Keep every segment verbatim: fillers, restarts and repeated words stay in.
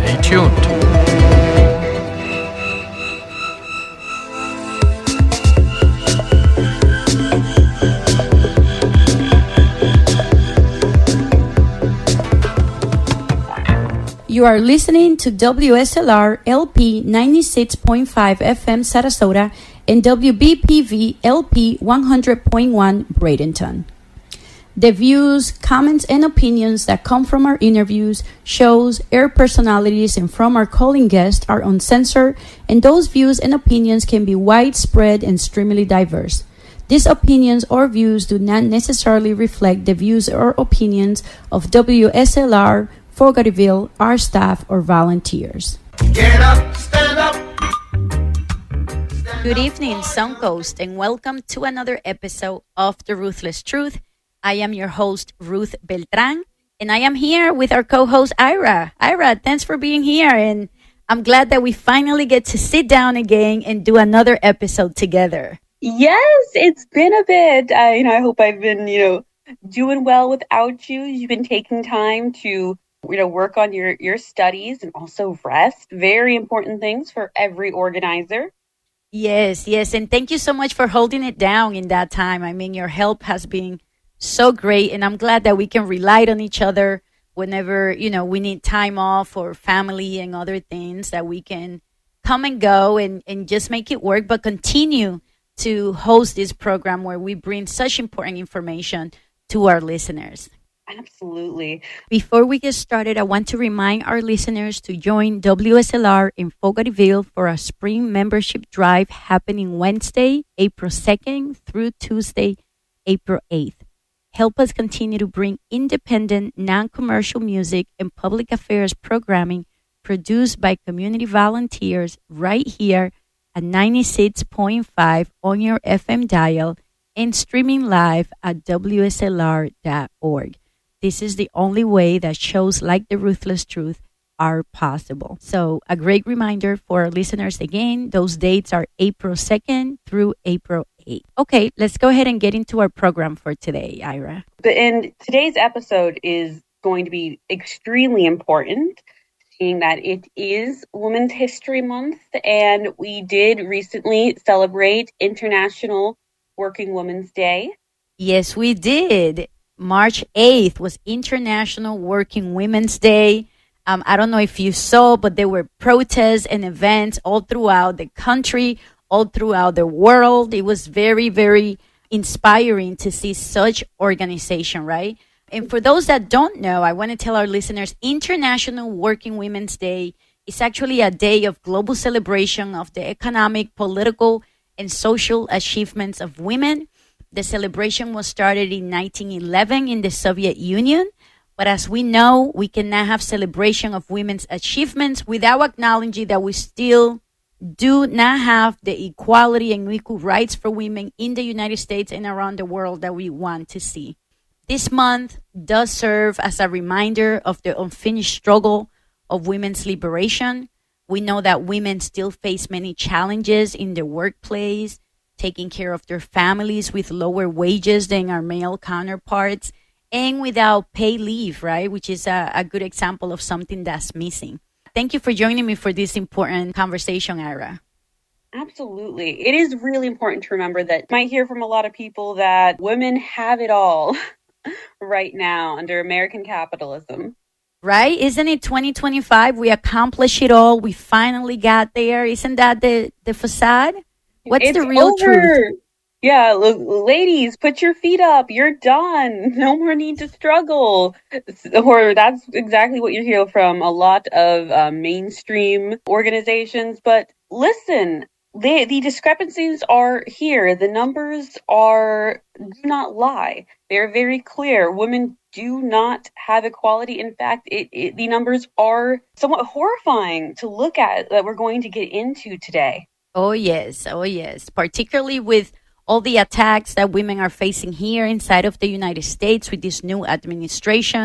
Stay tuned. You are listening to W S L R L P ninety-six point five F M Sarasota and W B P V L P one hundred point one Bradenton. The views, comments, and opinions that come from our interviews, shows, air personalities, and from our calling guests are uncensored, and those views and opinions can be widespread and extremely diverse. These opinions or views do not necessarily reflect the views or opinions of W S L R, Fogartyville, our staff, or volunteers. Get up, stand up. Good evening, Suncoast, and welcome to another episode of The Ruthless Truth. I am your host, Ruth Beltran, and I am here with our co-host, Ira. Ira, thanks for being here, and I'm glad that we finally get to sit down again and do another episode together. Yes, it's been a bit. I, you know, I hope I've been, you know, doing well without you. You've been taking time to you know, work on your, your studies and also rest. Very important things for every organizer. Yes, yes. And thank you so much for holding it down in that time. I mean, your help has been so great. And I'm glad that we can rely on each other whenever, you know, we need time off for family and other things, that we can come and go and, and just make it work, but continue to host this program where we bring such important information to our listeners. Absolutely. Before we get started, I want to remind our listeners to join W S L R in Fogartyville for a spring membership drive happening Wednesday, April second through Tuesday, April eighth. Help us continue to bring independent, non-commercial music and public affairs programming produced by community volunteers right here at ninety-six point five on your F M dial and streaming live at W S L R dot org. This is the only way that shows like The Ruthless Truth are possible. So a great reminder for our listeners again, those dates are April second through April eighth. Okay, let's go ahead and get into our program for today, Ira. And today's episode is going to be extremely important, seeing that it is Women's History Month, and we did recently celebrate International Working Women's Day. Yes, we did. March eighth was International Working Women's Day. Um, I don't know if you saw, but there were protests and events all throughout the country, all throughout the world. It was very, very inspiring to see such organization, right? And for those that don't know, I want to tell our listeners, International Working Women's Day is actually a day of global celebration of the economic, political, and social achievements of women. The celebration was started in nineteen eleven in the Soviet Union, but as we know, we cannot have celebration of women's achievements without acknowledging that we still do not have the equality and equal rights for women in the United States and around the world that we want to see. This month does serve as a reminder of the unfinished struggle of women's liberation. We know that women still face many challenges in the workplace, taking care of their families with lower wages than our male counterparts, and without pay leave, right? Which is a, a good example of something that's missing. Thank you for joining me for this important conversation, Ira. Absolutely. It is really important to remember that you might hear from a lot of people that women have it all right now under American capitalism. Right? Isn't it twenty twenty-five? We accomplished it all. We finally got there. Isn't that the, the facade? What's it's the real over. truth? Yeah, l- ladies, put your feet up. You're done. No more need to struggle. Or that's exactly what you hear from a lot of uh, mainstream organizations. But listen, the, the discrepancies are here. The numbers are do not lie. They're very clear. Women do not have equality. In fact, it, it, the numbers are somewhat horrifying to look at that we're going to get into today. Oh, yes. Oh, yes. Particularly with all the attacks that women are facing here inside of the United States with this new administration.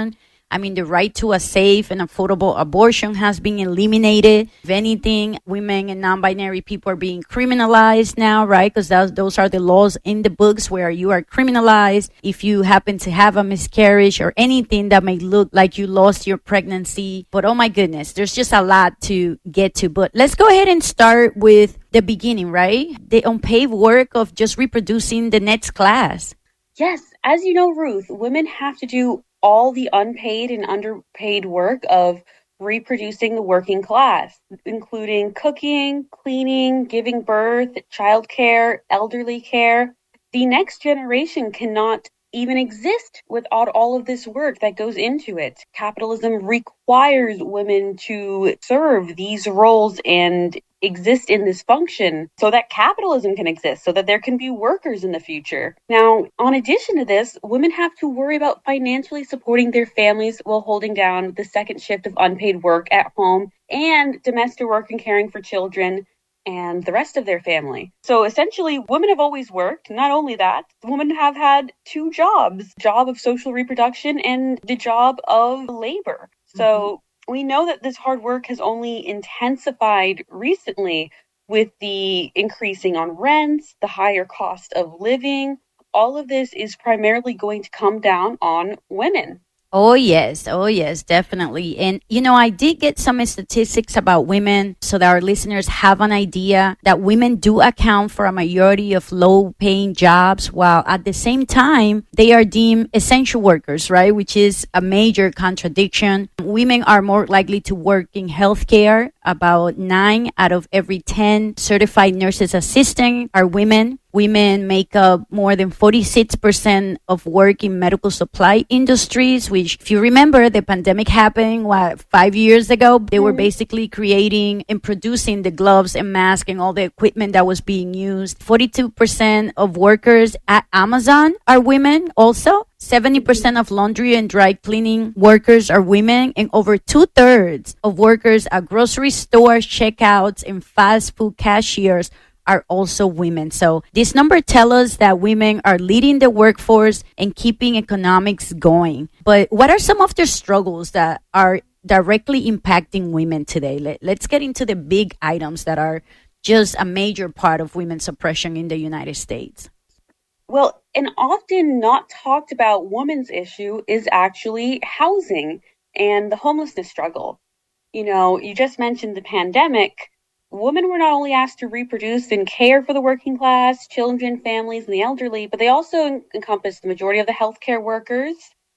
I mean, the right to a safe and affordable abortion has been eliminated. If anything, women and non-binary people are being criminalized now, right? Because those are the laws in the books where you are criminalized if you happen to have a miscarriage or anything that may look like you lost your pregnancy. But oh my goodness, there's just a lot to get to. But let's go ahead and start with the beginning, right? The unpaid work of just reproducing the next class. Yes, as you know, Ruth, women have to do all the unpaid and underpaid work of reproducing the working class, including cooking, cleaning, giving birth, childcare, elderly care. The next generation cannot even exist without all of this work that goes into it. Capitalism requires women to serve these roles and exist in this function so that capitalism can exist, so that there can be workers in the future. Now, in addition to this, women have to worry about financially supporting their families while holding down the second shift of unpaid work at home and domestic work and caring for children and the rest of their family. So essentially, women have always worked. Not only that, women have had two jobs, job of social reproduction and the job of labor. So mm-hmm. we know that this hard work has only intensified recently with the increasing on rents, the higher cost of living. All of this is primarily going to come down on women. Oh, yes. Oh, yes, definitely. And, you know, I did get some statistics about women so that our listeners have an idea that women do account for a majority of low paying jobs, while at the same time, they are deemed essential workers, right? Which is a major contradiction. Women are more likely to work in healthcare. About nine out of every ten certified nurses assistant are women. Women make up more than forty-six percent of work in medical supply industries, which, if you remember, the pandemic happened, what, five years ago? They were basically creating and producing the gloves and masks and all the equipment that was being used. forty-two percent of workers at Amazon are women also. seventy percent of laundry and dry cleaning workers are women, and over two-thirds of workers at grocery stores, checkouts, and fast food cashiers are also women. So this number tells us that women are leading the workforce and keeping economics going. But what are some of the struggles that are directly impacting women today? Let, let's get into the big items that are just a major part of women's oppression in the United States. Well, an often not talked about women's issue is actually housing and the homelessness struggle. You know, you just mentioned the pandemic. Women were not only asked to reproduce and care for the working class, children, families, and the elderly, but they also encompass the majority of the healthcare workers.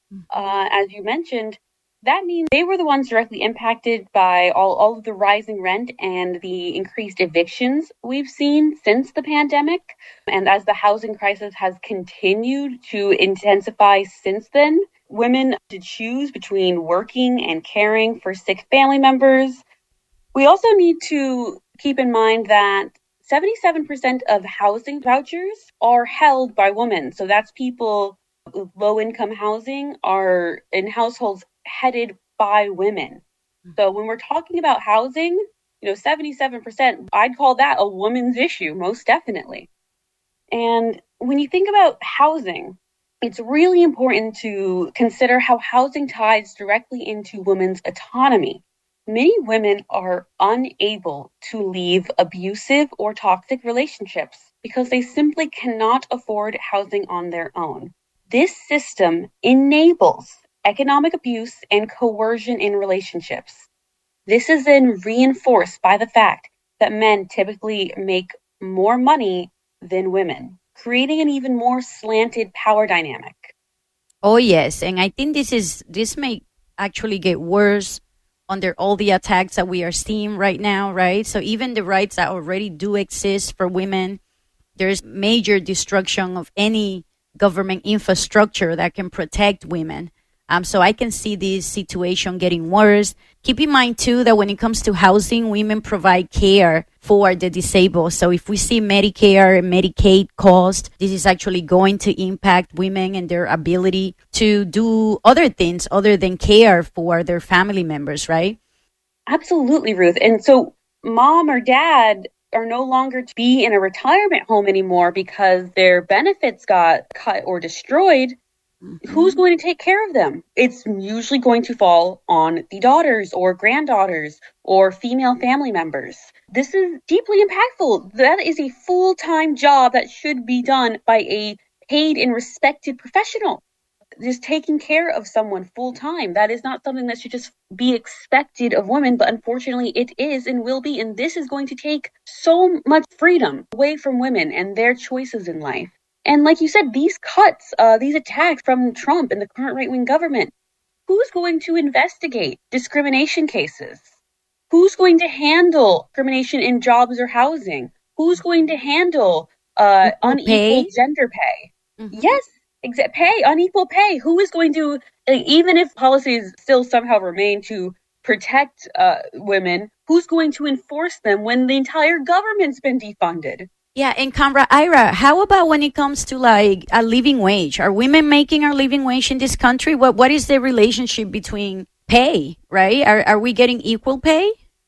Uh, as you mentioned, that means they were the ones directly impacted by all, all of the rising rent and the increased evictions we've seen since the pandemic. And as the housing crisis has continued to intensify since then, women to choose between working and caring for sick family members. We also need to keep in mind that seventy-seven percent of housing vouchers are held by women. So that's people with low-income housing are in households headed by women. So when we're talking about housing, you know, seventy-seven percent, I'd call that a woman's issue, most definitely. And when you think about housing, it's really important to consider how housing ties directly into women's autonomy. Many women are unable to leave abusive or toxic relationships because they simply cannot afford housing on their own. This system enables economic abuse and coercion in relationships. This is then reinforced by the fact that men typically make more money than women, creating an even more slanted power dynamic. Oh, yes. And I think this is this may actually get worse under all the attacks that we are seeing right now, right? So even the rights that already do exist for women, there's major destruction of any government infrastructure that can protect women. Um, so I can see this situation getting worse. Keep in mind, too, that when it comes to housing, women provide care for the disabled. So if we see Medicare and Medicaid cost, this is actually going to impact women and their ability to do other things other than care for their family members, right? Absolutely, Ruth. And so mom or dad are no longer to be in a retirement home anymore because their benefits got cut or destroyed. Mm-hmm. Who's going to take care of them? It's usually going to fall on the daughters or granddaughters or female family members. This is deeply impactful. That is a full-time job that should be done by a paid and respected professional. Just taking care of someone full-time. That is not something that should just be expected of women, but unfortunately it is and will be. And this is going to take so much freedom away from women and their choices in life. And like you said, these cuts, uh, these attacks from Trump and the current right-wing government, who's going to investigate discrimination cases? Who's going to handle discrimination in jobs or housing? Who's going to handle uh, unequal pay? gender pay? Mm-hmm. Yes, exa- pay, unequal pay. Who is going to, like, even if policies still somehow remain to protect uh, women, who's going to enforce them when the entire government's been defunded? Yeah, and Kamra, Ira, how about when it comes to like a living wage? Are women making our living wage in this country? What What is the relationship between pay, right? Are Are we getting equal pay?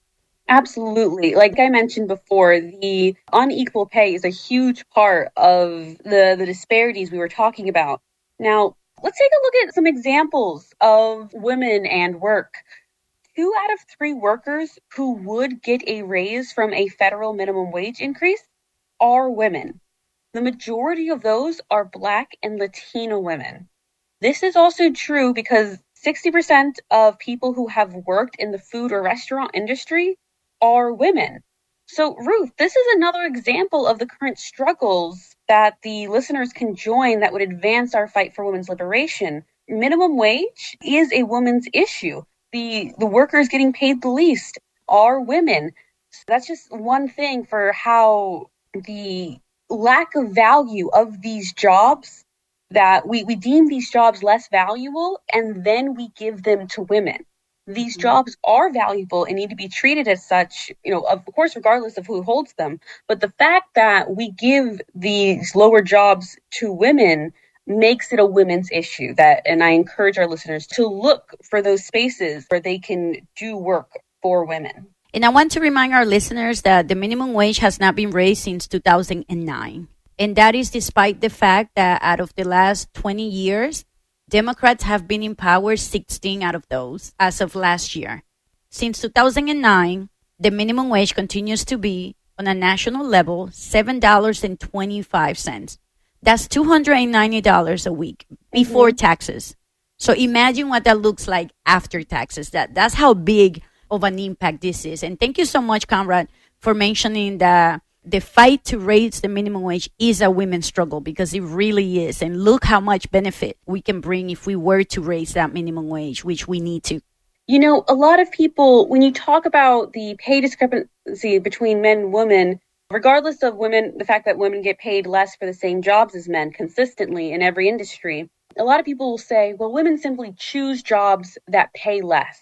Absolutely. Like I mentioned before, the unequal pay is a huge part of the, the disparities we were talking about. Now, let's take a look at some examples of women and work. Two out of three workers who would get a raise from a federal minimum wage increase are women. The majority of those are Black and Latino women. This is also true because sixty percent of people who have worked in the food or restaurant industry are women. So, Ruth, this is another example of the current struggles that the listeners can join that would advance our fight for women's liberation. Minimum wage is a woman's issue. The, the workers getting paid the least are women. So that's just one thing for how the lack of value of these jobs, that we, we deem these jobs less valuable and then we give them to women. These mm-hmm. jobs are valuable and need to be treated as such, you know, of course, regardless of who holds them. But the fact that we give these lower jobs to women makes it a women's issue. That, and I encourage our listeners to look for those spaces where they can do work for women. And I want to remind our listeners that the minimum wage has not been raised since two thousand nine. And that is despite the fact that out of the last twenty years, Democrats have been in power sixteen out of those as of last year. Since two thousand nine, the minimum wage continues to be, on a national level, seven dollars and twenty-five cents. That's two hundred ninety dollars a week before mm-hmm. taxes. So imagine what that looks like after taxes. That That's how big of an impact this is. And thank you so much, Conrad, for mentioning that the fight to raise the minimum wage is a women's struggle, because it really is. And look how much benefit we can bring if we were to raise that minimum wage, which we need to. You know, a lot of people, when you talk about the pay discrepancy between men and women, regardless of women, the fact that women get paid less for the same jobs as men consistently in every industry, a lot of people will say, well, women simply choose jobs that pay less.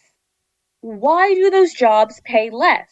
Why do those jobs pay less?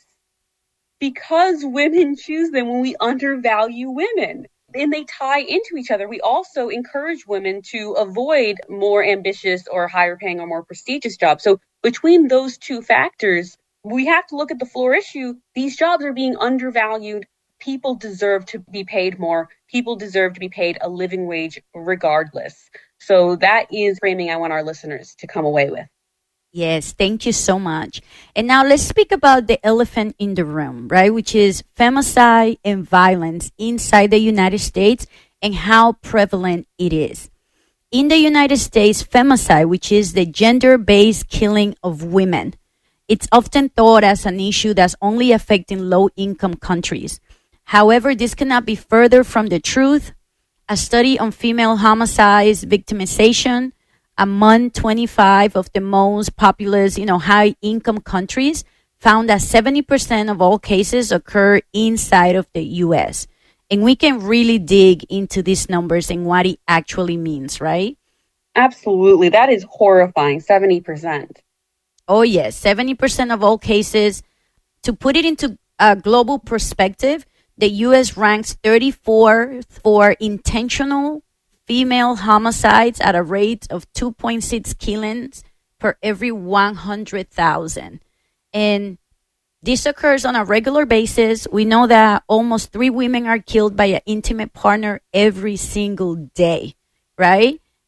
Because women choose them when we undervalue women. And they tie into each other. We also encourage women to avoid more ambitious or higher paying or more prestigious jobs. So between those two factors, we have to look at the floor issue. These jobs are being undervalued. People deserve to be paid more. People deserve to be paid a living wage regardless. So that is framing I want our listeners to come away with. Yes, thank you so much. And now let's speak about the elephant in the room, right? Which is femicide and violence inside the United States and how prevalent it is. In the United States, femicide, which is the gender-based killing of women, it's often thought as an issue that's only affecting low-income countries. However, this cannot be further from the truth. A study on female homicides, victimization, among twenty-five of the most populous, you know, high-income countries, found that seventy percent of all cases occur inside of the U S. And we can really dig into these numbers and what it actually means, right? Absolutely. That is horrifying, seventy percent. Oh, yes, seventy percent of all cases. To put it into a global perspective, the U S ranks thirty-fourth for intentional female homicides at a rate of two point six killings per every one hundred thousand. And this occurs on a regular basis. We know that almost three women are killed by an intimate partner every single day, right?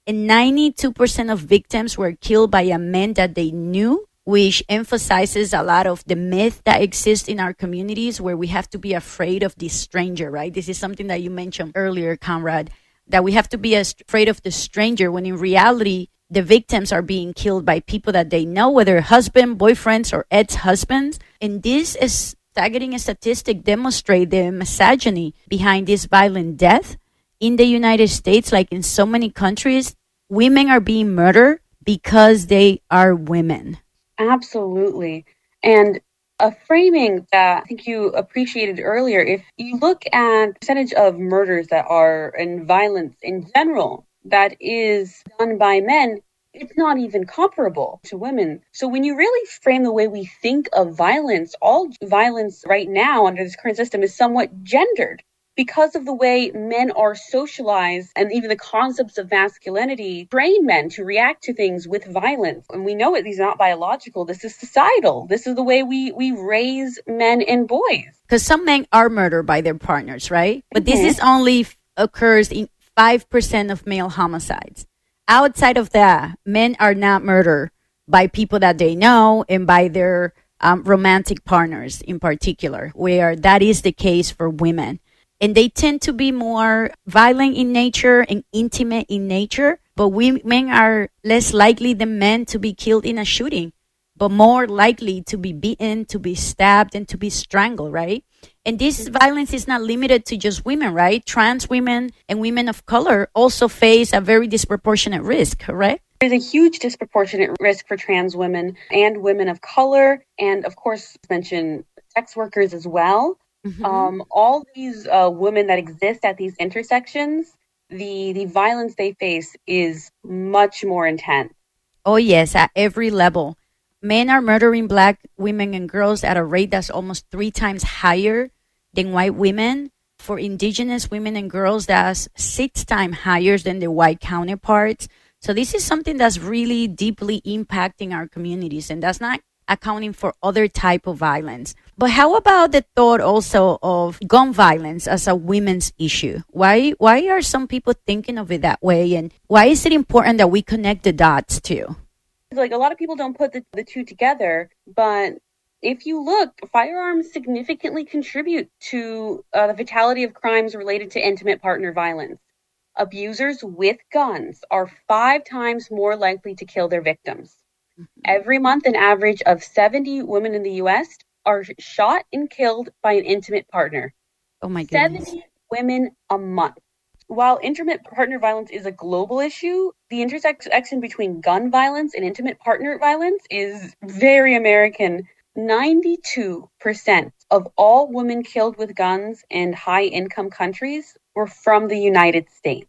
And ninety-two percent of victims were killed by a man that they knew, which emphasizes a lot of the myth that exists in our communities where we have to be afraid of the stranger, right? This is something that you mentioned earlier, Conrad, that we have to be afraid of the stranger when in reality, the victims are being killed by people that they know, whether husband, boyfriends, or ex-husbands. And this is staggering statistic demonstrate the misogyny behind this violent death. In the United States, like in so many countries, women are being murdered because they are women. Absolutely. And a framing that I think you appreciated earlier, if you look at percentage of murders that are in violence in general, that is done by men, it's not even comparable to women. So when you really frame the way we think of violence, all violence right now under this current system is somewhat gendered because of the way men are socialized, and even the concepts of masculinity train men to react to things with violence. And we know it, these are not biological. This is societal. This is the way we, we raise men and boys. Because some men are murdered by their partners, right? But Mm-hmm. this is only occurs in five percent of male homicides. Outside of that, men are not murdered by people that they know and by their um, romantic partners in particular, where that is the case for women. And they tend to be more violent in nature and intimate in nature. But women are less likely than men to be killed in a shooting, but more likely to be beaten, to be stabbed, and to be strangled, right? And this violence is not limited to just women, right? Trans women and women of color also face a very disproportionate risk, correct? There's a huge disproportionate risk for trans women and women of color. And of course, mention sex workers as well. Mm-hmm. Um, all these uh, women that exist at these intersections, the, the violence they face is much more intense. Oh, yes, at every level. Men are murdering Black women and girls at a rate that's almost three times higher than white women. For Indigenous women and girls, that's six times higher than the white counterparts. So this is something that's really deeply impacting our communities, and that's not accounting for other type of violence. But how about the thought also of gun violence as a women's issue? Why why are some people thinking of it that way, and why is it important that we connect the dots too? Like, a lot of people don't put the, the two together, but if you look, firearms significantly contribute to uh, the fatality of crimes related to intimate partner violence. Abusers with guns are five times more likely to kill their victims. Mm-hmm. Every month, an average of seventy women in the U S are shot and killed by an intimate partner. Oh my goodness. seventy women a month. While intimate partner violence is a global issue, the intersection between gun violence and intimate partner violence is very American. ninety-two percent of all women killed with guns in high-income countries were from the United States.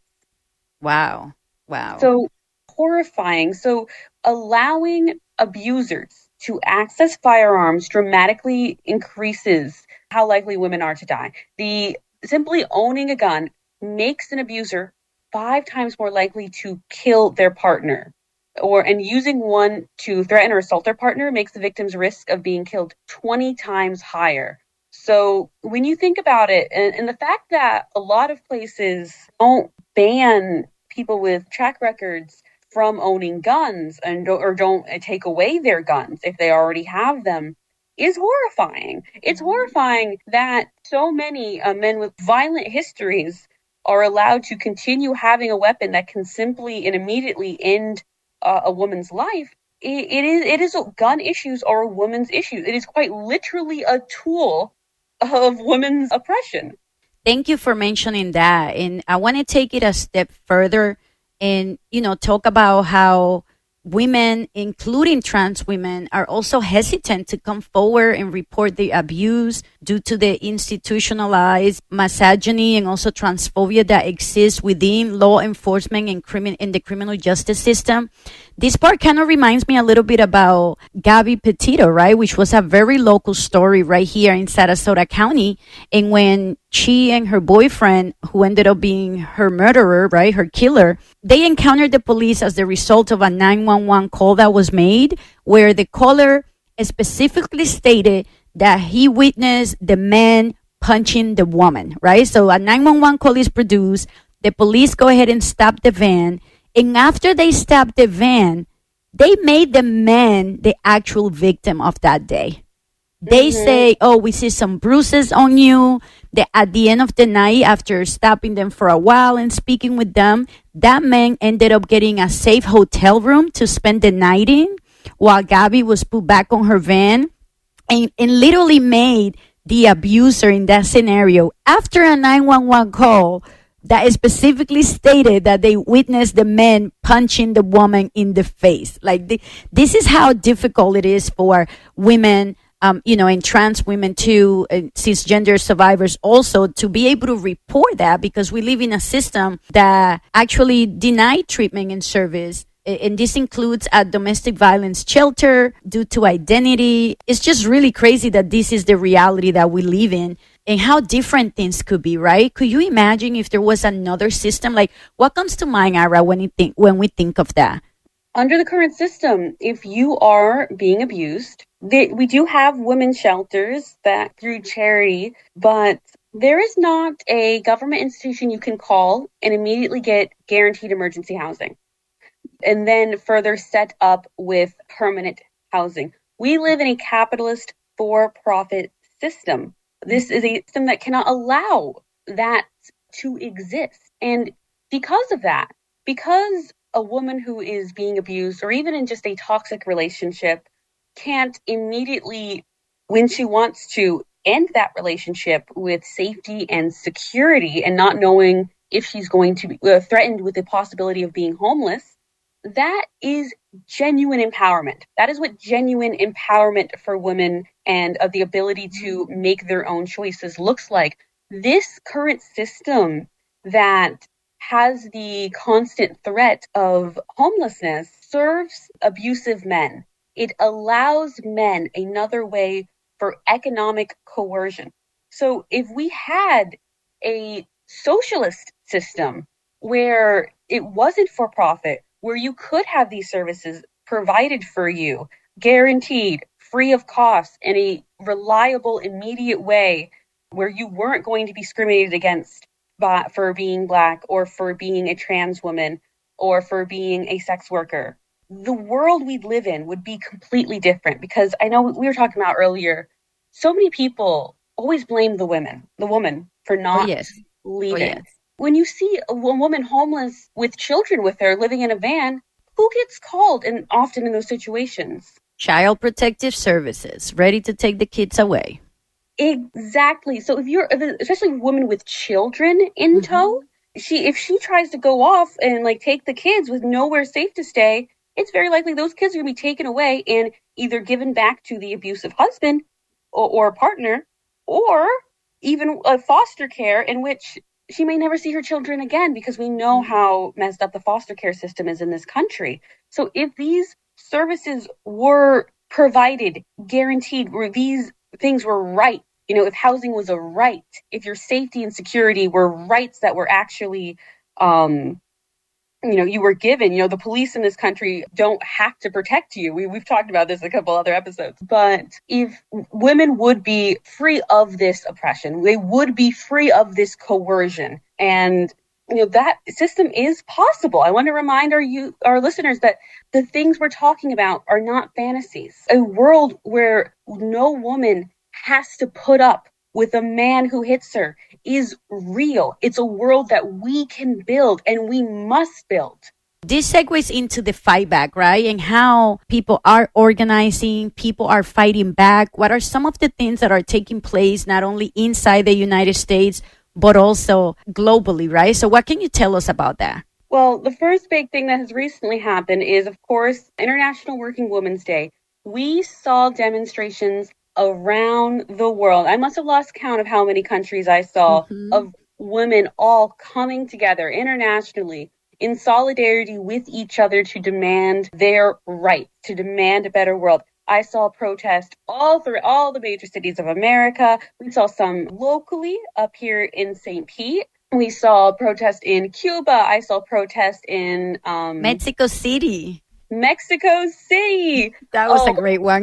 Wow. Wow. So horrifying. So allowing abusers to access firearms dramatically increases how likely women are to die. The simply owning a gun makes an abuser five times more likely to kill their partner, or and using one to threaten or assault their partner makes the victim's risk of being killed twenty times higher. So when you think about it, and, and the fact that a lot of places don't ban people with track records from owning guns and or don't take away their guns if they already have them is horrifying. It's horrifying that so many uh, men with violent histories are allowed to continue having a weapon that can simply and immediately end uh, a woman's life. It, it is it is gun issues are a woman's issue. It is quite literally a tool of women's oppression. Thank you for mentioning that. And I want to take it a step further and, you know, talk about how women, including trans women, are also hesitant to come forward and report the abuse due to the institutionalized misogyny and also transphobia that exists within law enforcement and crimin- in the criminal justice system. This part kind of reminds me a little bit about Gabby Petito, right? Which was a very local story right here in Sarasota County. And when she and her boyfriend, who ended up being her murderer, right, her killer, they encountered the police as the result of a nine one one call that was made, where the caller specifically stated that he witnessed the man punching the woman, right? So a nine one one call is produced. The police go ahead and stop the van. And after they stopped the van, they made the men the actual victim of that day. They mm-hmm. say, oh, we see some bruises on you. That at the end of the night, after stopping them for a while and speaking with them, that man ended up getting a safe hotel room to spend the night in while Gabby was put back on her van, and, and literally made the abuser in that scenario, after a nine one one call that specifically stated that they witnessed the men punching the woman in the face. Like, the, this is how difficult it is for women, um, you know, and trans women too, and cisgender survivors also, to be able to report that, because we live in a system that actually denied treatment and service. And this includes a domestic violence shelter due to identity. It's just really crazy that this is the reality that we live in, and how different things could be, right? Could you imagine if there was another system? Like, what comes to mind, Ira, when you think when we think of that? Under the current system, if you are being abused, they, we do have women's shelters that through charity, but there is not a government institution you can call and immediately get guaranteed emergency housing, and then further set up with permanent housing. We live in a capitalist for-profit system. This is a system that cannot allow that to exist. And because of that, because a woman who is being abused, or even in just a toxic relationship, can't immediately, when she wants to, end that relationship with safety and security, and not knowing if she's going to be uh, threatened with the possibility of being homeless, that is genuine empowerment. That is what genuine empowerment for women and of the ability to make their own choices looks like. This current system that has the constant threat of homelessness serves abusive men. It allows men another way for economic coercion. So if we had a socialist system where it wasn't for profit, where you could have these services provided for you, guaranteed, free of cost, in a reliable, immediate way, where you weren't going to be discriminated against by, for being Black, or for being a trans woman, or for being a sex worker, the world we'd live in would be completely different. Because I know we were talking about earlier, so many people always blame the women, the woman, for not oh, yes. leaving. Oh, yes. When you see a woman homeless with children with her living in a van, who gets called? And often in those situations, Child Protective Services, ready to take the kids away. Exactly. So if you're, especially a woman with children in mm-hmm. tow, she if she tries to go off and like take the kids with nowhere safe to stay, it's very likely those kids are going to be taken away and either given back to the abusive husband or, or partner, or even a foster care in which she may never see her children again, because we know how messed up the foster care system is in this country. So if these services were provided, guaranteed, where these things were right, you know, if housing was a right, if your safety and security were rights that were actually, um, you know, you were given, you know, the police in this country don't have to protect you. We, we've talked about this in a couple other episodes. But if women would be free of this oppression, they would be free of this coercion. And, you know, that system is possible. I want to remind our you, our listeners that the things we're talking about are not fantasies. A world where no woman has to put up with a man who hits her is real. It's a world that we can build, and we must build. This segues into the fight back, right? And how people are organizing, people are fighting back. What are some of the things that are taking place, not only inside the United States, but also globally, right? So what can you tell us about that? Well, the first big thing that has recently happened is, of course, International Working Women's Day. We saw demonstrations around the world. I must have lost count of how many countries I saw mm-hmm. of women all coming together internationally in solidarity with each other to demand their rights, to demand a better world. I saw protests all through all the major cities of America. We saw some locally up here in Saint Pete. We saw protests in Cuba. I saw protests in um, Mexico City. Mexico City. That was oh, a great one.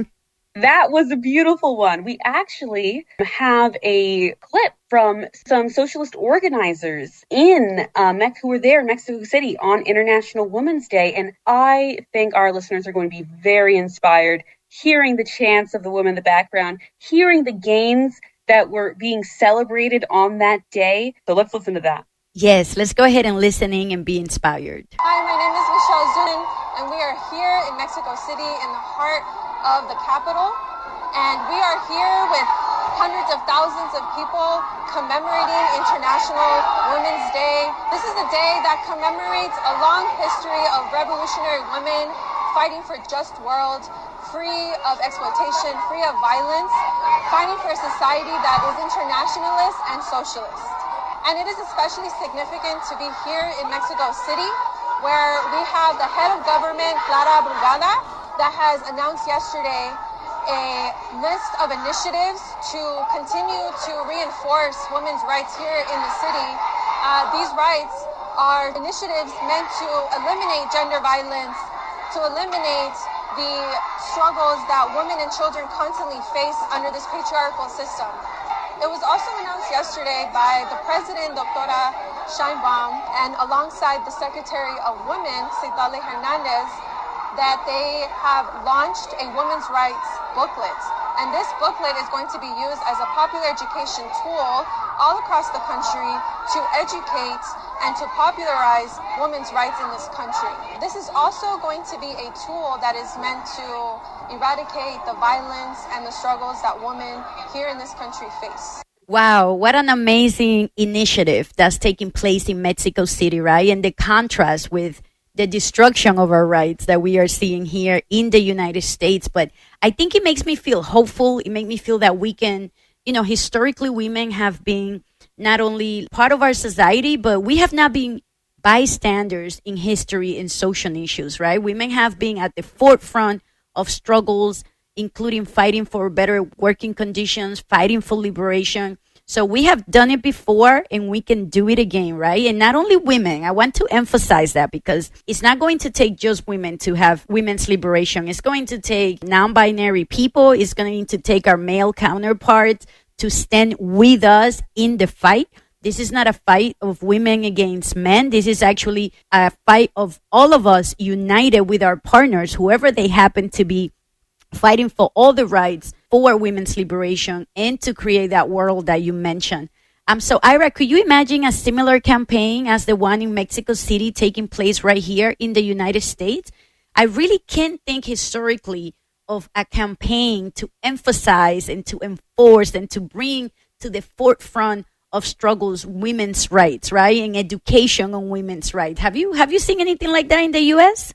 That was a beautiful one. We actually have a clip from some socialist organizers in uh, Mex- who were there in Mexico City on International Women's Day. And I think our listeners are going to be very inspired hearing the chants of the women in the background, hearing the gains that were being celebrated on that day. So let's listen to that. Yes, let's go ahead and listen in and be inspired. Hi, my name is Michelle Zunin, and we are here in Mexico City in the heart of the capital. And we are here with hundreds of thousands of people commemorating International Women's Day. This is a day that commemorates a long history of revolutionary women fighting for a just world, free of exploitation, free of violence, fighting for a society that is internationalist and socialist. And it is especially significant to be here in Mexico City, where we have the head of government, Clara Brugada, that has announced yesterday a list of initiatives to continue to reinforce women's rights here in the city. Uh, these rights are initiatives meant to eliminate gender violence, to eliminate the struggles that women and children constantly face under this patriarchal system. It was also announced yesterday by the president, Doctora Sheinbaum, and alongside the Secretary of Women, Citlali Hernandez, that they have launched a women's rights booklet. And this booklet is going to be used as a popular education tool all across the country to educate and to popularize women's rights in this country. This is also going to be a tool that is meant to eradicate the violence and the struggles that women here in this country face. Wow, what an amazing initiative that's taking place in Mexico City, right? And the contrast with the destruction of our rights that we are seeing here in the United States. But I think it makes me feel hopeful. It makes me feel that we can, you know, historically women have been not only part of our society, but we have not been bystanders in history and social issues, right? Women have been at the forefront of struggles, including fighting for better working conditions, fighting for liberation. So we have done it before and we can do it again, right? And not only women, I want to emphasize that because it's not going to take just women to have women's liberation. It's going to take non-binary people. It's going to take our male counterparts to stand with us in the fight. This is not a fight of women against men. This is actually a fight of all of us united with our partners, whoever they happen to be, fighting for all the rights for women's liberation and to create that world that you mentioned. Um, so, Ira, could you imagine a similar campaign as the one in Mexico City taking place right here in the United States? I really can't think historically of a campaign to emphasize and to enforce and to bring to the forefront of struggles women's rights, right? And education on women's rights. Have you have you seen anything like that in the U S?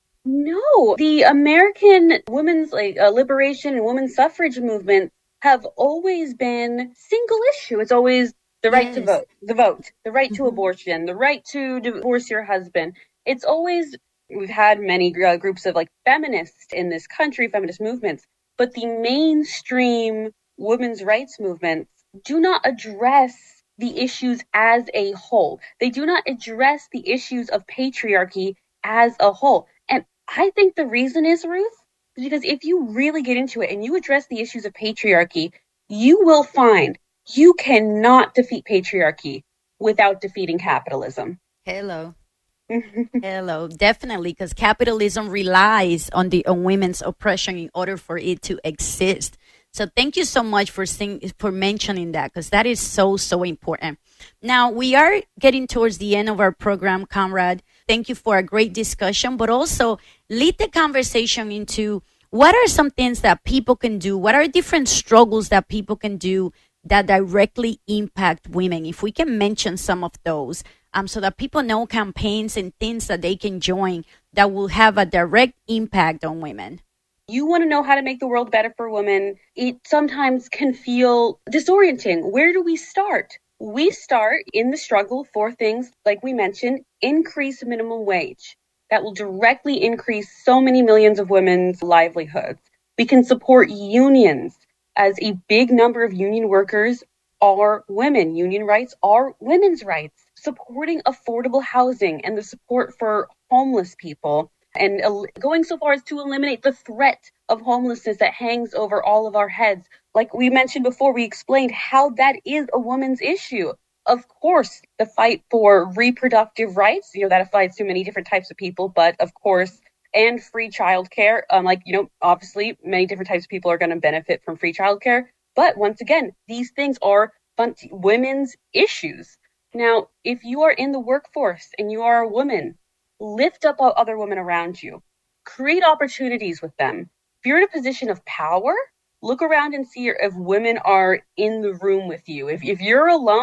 No, the American women's like uh, liberation and women's suffrage movement have always been single issue. It's always the right yes. to vote, the vote, the right mm-hmm. to abortion, the right to divorce your husband. It's always, we've had many uh, groups of like feminists in this country, feminist movements, but the mainstream women's rights movements do not address the issues as a whole. They do not address the issues of patriarchy as a whole. And I think the reason is, Ruth, is because if you really get into it and you address the issues of patriarchy, you will find you cannot defeat patriarchy without defeating capitalism. Hello. Hello. Definitely, because capitalism relies on the on women's oppression in order for it to exist. So thank you so much for sing, for mentioning that, because that is so, so important. Now, we are getting towards the end of our program, Comrade. Thank you for a great discussion, but also lead the conversation into what are some things that people can do? What are different struggles that people can do that directly impact women? If we can mention some of those, um, so that people know campaigns and things that they can join that will have a direct impact on women. You want to know how to make the world better for women. It sometimes can feel disorienting. Where do we start? We start in the struggle for things, like we mentioned, increase minimum wage. That will directly increase so many millions of women's livelihoods. We can support unions, as a big number of union workers are women. Union rights are women's rights. Supporting affordable housing and the support for homeless people. and el- going so far as to eliminate the threat of homelessness that hangs over all of our heads. Like we mentioned before, we explained how that is a woman's issue. Of course, the fight for reproductive rights, you know, that applies to many different types of people, but of course, and free childcare. Um, like, you know, obviously, many different types of people are going to benefit from free childcare. But once again, these things are fun- women's issues. Now, if you are in the workforce and you are a woman, lift up other women around you. Create opportunities with them. If you're in a position of power, look around and see if women are in the room with you. If, if you're alone,